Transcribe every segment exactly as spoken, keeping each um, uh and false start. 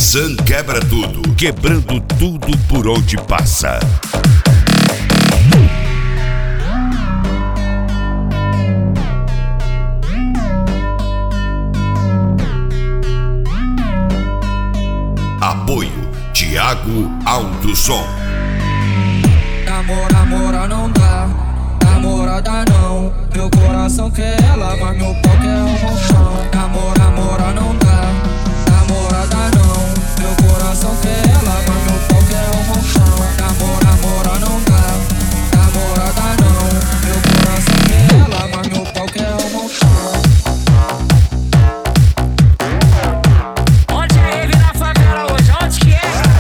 Nissan quebra tudo, quebrando tudo por onde passa. Apoio Thiago Autosom. Namora, namora não dá, namorada não. Meu coração quer ela, mas meu pau quer um montão. Namora, namora não dá, namorada não. Meu coração quer ela, mas meu pau quer um montão. Namora, namora não dá, namorada não. Meu coração quer ela, mas meu pau quer um montão. Onde é ele na favela hoje? Onde que é?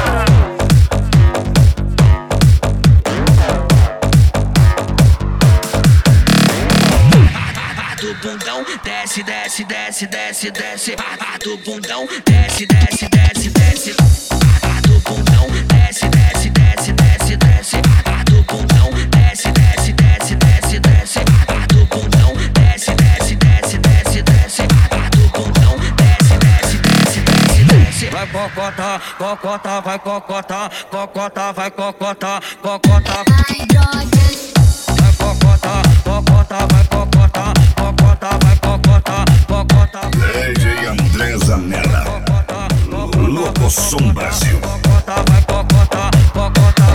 Do bundão, desce, desce, desce, desce, desce. Do bundão, desce, desce, desce, desce. Do bundão, desce, desce, desce, desce, desce. Do bundão, desce, desce, desce, desce, desce. Do bundão, desce, desce, desce, desce, desce. Do bundão, desce, desce, desce, desce, desce. Vai cocota, cocota, vai cocota, cocota, vai cocota, cocota. Vai cocota, cocota, vai cocota, cocota, vai cocota, cocota. D J André Zanella, Locosom Brasil. Cocota, vai cocota, cocota.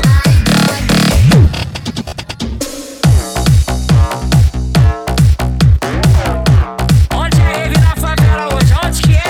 Onde é ele na favela hoje? Onde que é?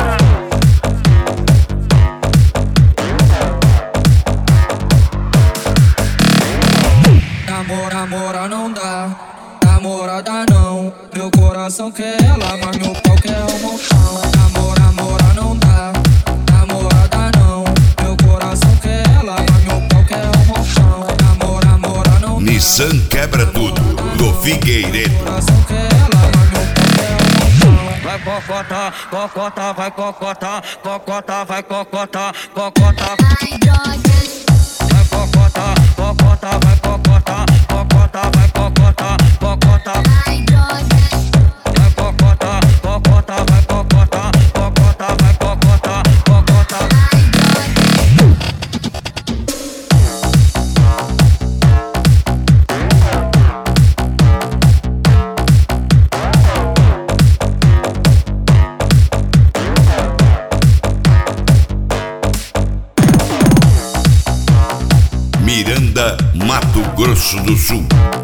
Namora, namora não dá, namorada não. Meu coração quer ela, mas meu pau quer um montão. Namora, namora não dá, namorada não. Meu coração quer ela, mas meu pau quer um montão. Namora, namora não dá. Nissan quebra tudo, do Figueiredo. Meu coração quer ela, mas meu pau quer um montão. Vai cocota, cocota, vai cocota, cocota, vai cocota, cocota. Vai cocota, cocota, vai cocota, cocota, vai cocota, cocota. Vai cocota, cocota, vai cocota, cocota, vai cocota, cocota. Miranda, Mato Grosso do Sul.